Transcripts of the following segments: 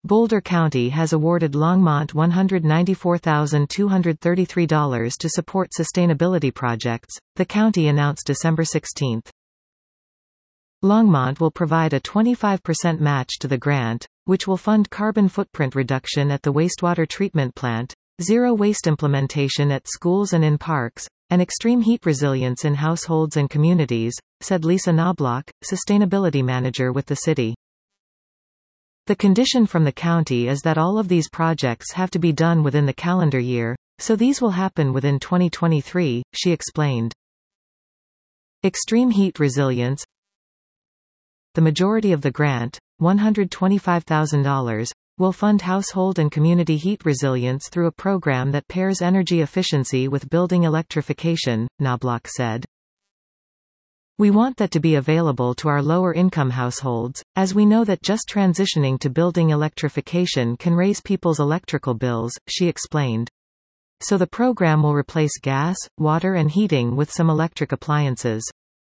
Boulder County has awarded Longmont $194,233 to support sustainability projects, the county announced December 16. Longmont will provide a 25% match to the grant, which will fund carbon footprint reduction at the wastewater treatment plant, zero waste implementation at schools and in parks, and extreme heat resilience in households and communities, said Lisa Knobloch, sustainability manager with the city. The condition from the county is that all of these projects have to be done within the calendar year, so these will happen within 2023, she explained. Extreme heat resilience. The majority of the grant, $125,000, will fund household and community heat resilience through a program that pairs energy efficiency with building electrification, Knobloch said. We want that to be available to our lower-income households, as we know that just transitioning to building electrification can raise people's electrical bills, she explained. So the program will replace gas, water and heating with some electric appliances.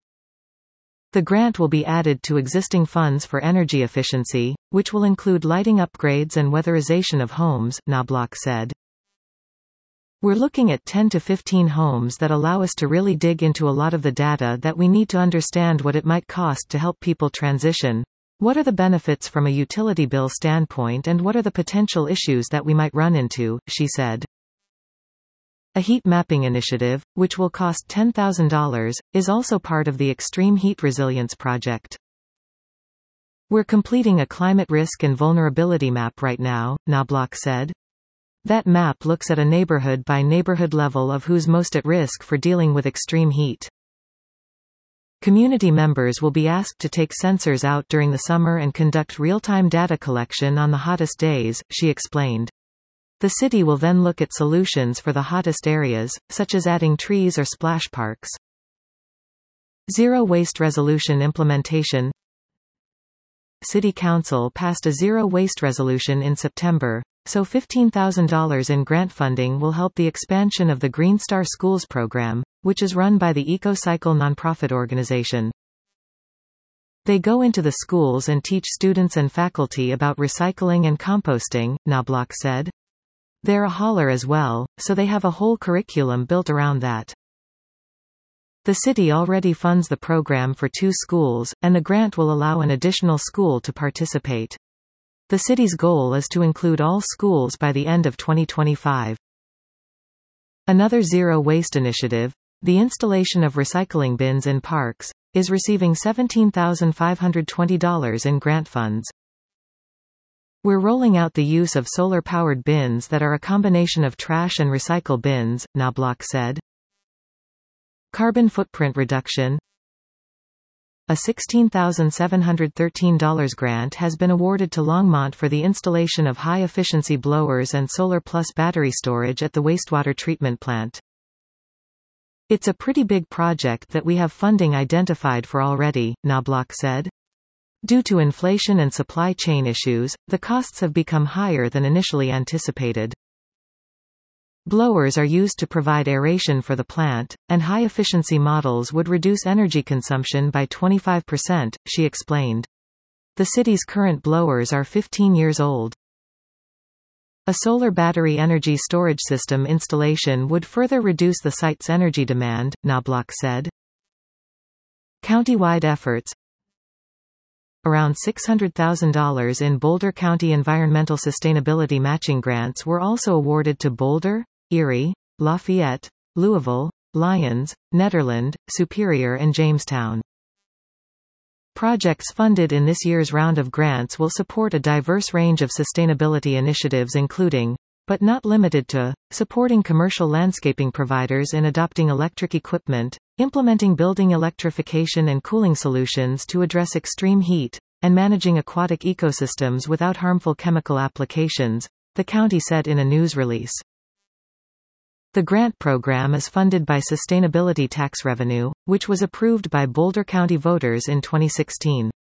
The grant will be added to existing funds for energy efficiency, which will include lighting upgrades and weatherization of homes, Knobloch said. We're looking at 10 to 15 homes that allow us to really dig into a lot of the data that we need to understand what it might cost to help people transition. What are the benefits from a utility bill standpoint and what are the potential issues that we might run into, she said. A heat mapping initiative, which will cost $10,000, is also part of the Extreme Heat Resilience Project. We're completing a climate risk and vulnerability map right now, Knobloch said. That map looks at a neighborhood-by-neighborhood level of who's most at risk for dealing with extreme heat. Community members will be asked to take sensors out during the summer and conduct real-time data collection on the hottest days, she explained. The city will then look at solutions for the hottest areas, such as adding trees or splash parks. Zero waste resolution implementation. City Council passed a zero waste resolution in September, so $15,000 in grant funding will help the expansion of the Green Star Schools program, which is run by the EcoCycle nonprofit organization. They go into the schools and teach students and faculty about recycling and composting, Knobloch said. They're a hauler as well, so they have a whole curriculum built around that. The city already funds the program for 2 schools, and the grant will allow an additional school to participate. The city's goal is to include all schools by the end of 2025. Another zero waste initiative, the installation of recycling bins in parks, is receiving $17,520 in grant funds. We're rolling out the use of solar-powered bins that are a combination of trash and recycle bins, Knobloch said. Carbon footprint reduction. A $16,713 grant has been awarded to Longmont for the installation of high-efficiency blowers and solar-plus battery storage at the wastewater treatment plant. It's a pretty big project that we have funding identified for already, Knobloch said. Due to inflation and supply chain issues, the costs have become higher than initially anticipated. Blowers are used to provide aeration for the plant, and high-efficiency models would reduce energy consumption by 25%, she explained. The city's current blowers are 15 years old. A solar battery energy storage system installation would further reduce the site's energy demand, Knobloch said. Countywide efforts. Around $600,000 in Boulder County environmental sustainability matching grants were also awarded to Boulder, Erie, Lafayette, Louisville, Lyons, Nederland, Superior and Jamestown. Projects funded in this year's round of grants will support a diverse range of sustainability initiatives including, but not limited to, supporting commercial landscaping providers in adopting electric equipment, implementing building electrification and cooling solutions to address extreme heat, and managing aquatic ecosystems without harmful chemical applications, the county said in a news release. The grant program is funded by sustainability tax revenue, which was approved by Boulder County voters in 2016.